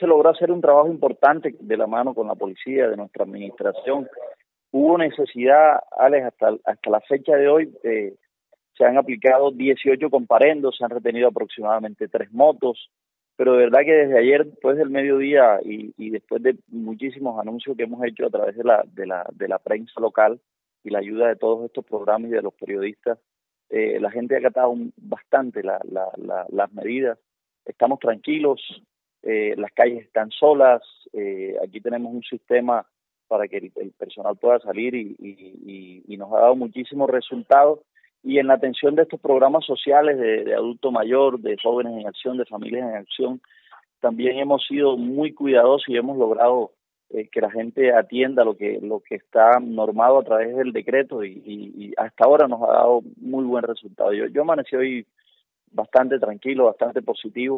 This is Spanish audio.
se logró hacer un trabajo importante de la mano con la policía, de nuestra administración. Hubo necesidad, Alex, hasta la fecha de hoy, se han aplicado 18 comparendos, se han retenido aproximadamente 3 motos, pero de verdad que desde ayer, después del mediodía y después de muchísimos anuncios que hemos hecho a través de la prensa local y la ayuda de todos estos programas y de los periodistas, la gente ha acatado bastante las medidas. Estamos tranquilos, las calles están solas, aquí tenemos un sistema para que el personal pueda salir y nos ha dado muchísimos resultados. Y en la atención de estos programas sociales de adulto mayor, de jóvenes en acción, de familias en acción, también hemos sido muy cuidadosos y hemos logrado que la gente atienda lo que está normado a través del decreto y hasta ahora nos ha dado muy buen resultado. Yo amanecí hoy bastante tranquilo, bastante positivo.